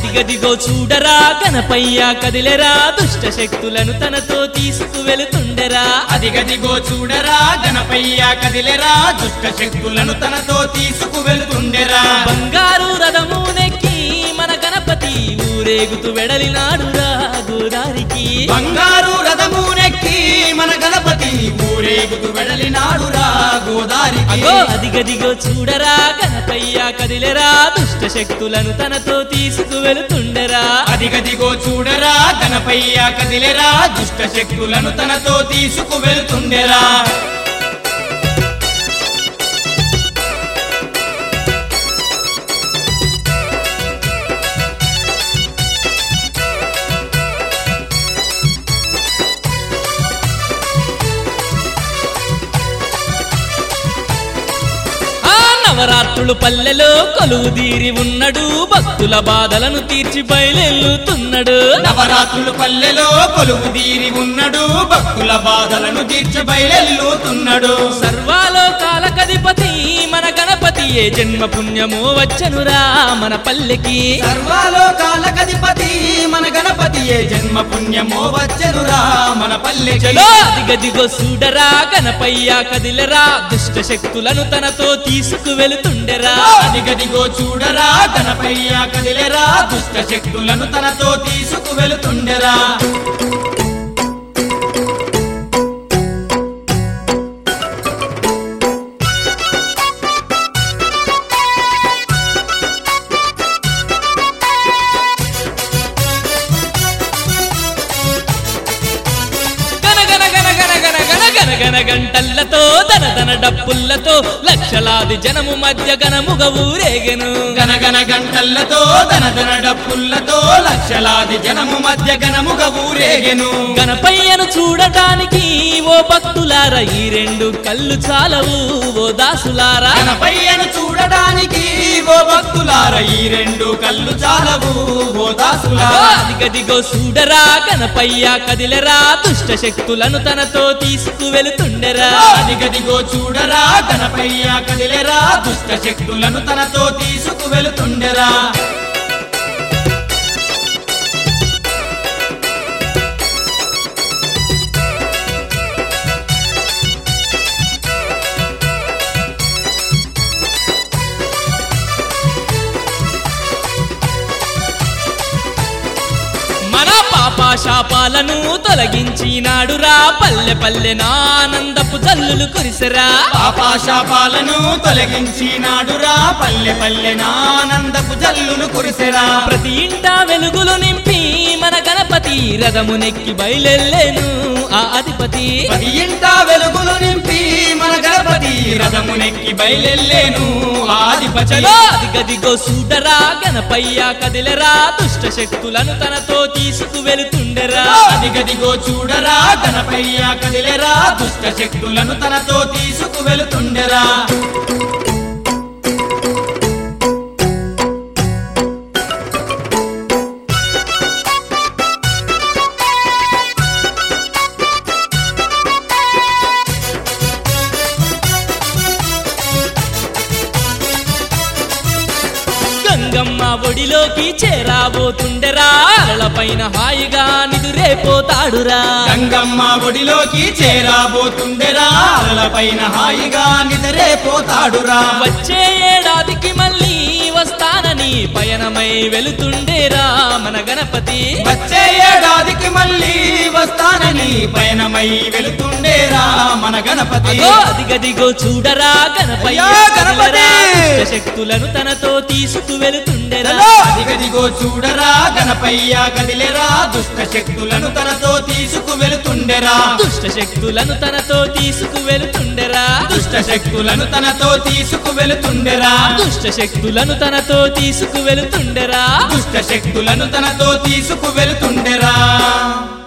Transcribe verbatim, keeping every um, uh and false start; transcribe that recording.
అదిగదిగో చూడరా గణపయ్య కదిలెరా దుష్ట శక్తులను తనతో తీసుకు వెళుతుండెరా అదిగదిగో చూడరా గణపయ్య కదిలెరా దుష్ట శక్తులను తనతో తీసుకు వెళుతుండెరా బంగారు రథము నెక్కి మన గణపతి ఊరేగుతూ వెడలినాడురా గోదారికి బంగారు రథము నెక్కి మన గణపతి ఊరేగుతూ వెడలినాడురా గోదారికి అగో అదిగదిగో చూడరా గణపయ్య కదిలెరా దుష్ట శక్తులను తనతో తీసుకు వెళుతుండెరా అదిగదిగో చూడరా గణపయ్య కదిలెరా దుష్ట శక్తులను తనతో తీసుకు వెళుతుండెరా నవరాత్రులు పల్లెలో కొలువుదీరి ఉన్నడు భక్తుల బాధలను తీర్చి బయలెల్లుతున్నాడు నవరాత్రులు పల్లెలో కొలువుదీరి ఉన్నడు భక్తుల బాధలను తీర్చి బయలెల్లుతున్నాడు సర్వాలోకాల కధిపతి మన గణపతి ఏ జన్మ పుణ్యమో వచ్చనురా మన పల్లెకి సర్వాలోకాల కధిపతి మన గణపతి ఏ జన్మ పుణ్యమో వచ్చనురా మన పల్లెకి అదిగదిగో చూడరా గణపయ్య కదిలెరా దుష్ట శక్తులను తనతో తీసుకు వెళుతుండెరా అదిగదిగో చూడరా గణపయ్య కదిలెరా దుష్ట శక్తులను తనతో తీసుకు వెళుతుండెరా గన గంటల్లతో ధన ధన డప్పుల్లతో లక్షలాది జనము మధ్య గణముగ ఊరేగెను గనగన గంటల్లతో ధన ధన డప్పుల్లతో లక్షలాది జనము మధ్య గణముగ ఊరేగెను గణపయ్యను చూడటానికి ఓ భక్తులారా ఈ రెండు కళ్ళు చాలవు ఓ దాసులారా గణపయ్యను చూడడానికి ఓ భక్తులారా ఈ రెండు కళ్ళు చాలవు ఓ దాసులారా అదిగదిగో చూడరా గణపయ్య కదిలెరా దుష్ట శక్తులను తనతో తీసుకు వెళుతుండెరా అదిగదిగో చూడరా గణపయ్య కదిలెరా దుష్ట శక్తులను తనతో తీసుకు వెళుతుండెరా పాపాశాపాలను తొలగించినాడురా పల్లె పల్లె నానందపు జల్లులు కురిసెరా పాపాశాపాలను తొలగించినాడురా పల్లె పల్లె నానందపు జల్లులు కురిసెరా ప్రతి ఇంట వెలుగులు నింపి మన గణపతి రథము నెక్కి బయలెల్లేను ఆ అధిపతి ప్రతి ఇంట వెలుగులు నింపి మన గణపతి రథము నెక్కి బయలెల్లేను ఆ అధిపతి అదిగదిగో చూడరా గణపయ్య కదిలెరా దుష్ట శక్తులను తనతో తీసుకు వెళుతుండెరా అదిగదిగో చూడరా గణపయ్య కదిలెరా దుష్ట శక్తులను తనతో తీసుకు వెళుతుండెరా గంగమ్మ ఒడిలోకి చేరాబోతుండెరా అలపైన హాయిగా నిదురేపోతాడురా గంగమ్మ ఒడిలోకి చేరాబోతుండెరా అలపైన హాయిగా నిద్రేపోతాడురా వచ్చే ఏడాదికి మళ్ళీ వస్తానని పయనమై వెళుతుండేరా మన గణపతి వచ్చే ఏడాదికి మళ్ళీ వస్తానని పయనమై వెళుతుండేరా మన గణపతి అదిగదిగో చూడరా గణపయ్య గణపతి శక్తులను తనతో తీసుకు వెళుతుండెరా అదిగదిగో చూడరా గణపయ్య కదిలెరా దుష్ట శక్తులను తనతో తీసుకు వెళుతుండెరా దుష్ట శక్తులను తనతో తీసుకు వెళుతుండెరా దుష్ట శక్తులను తనతో తీసుకు వెళుతుండెరా దుష్ట శక్తులను తనతో తీసుకు వెళుతుండెరా దుష్ట శక్తులను తనతో తీసుకు వెళుతుండెరా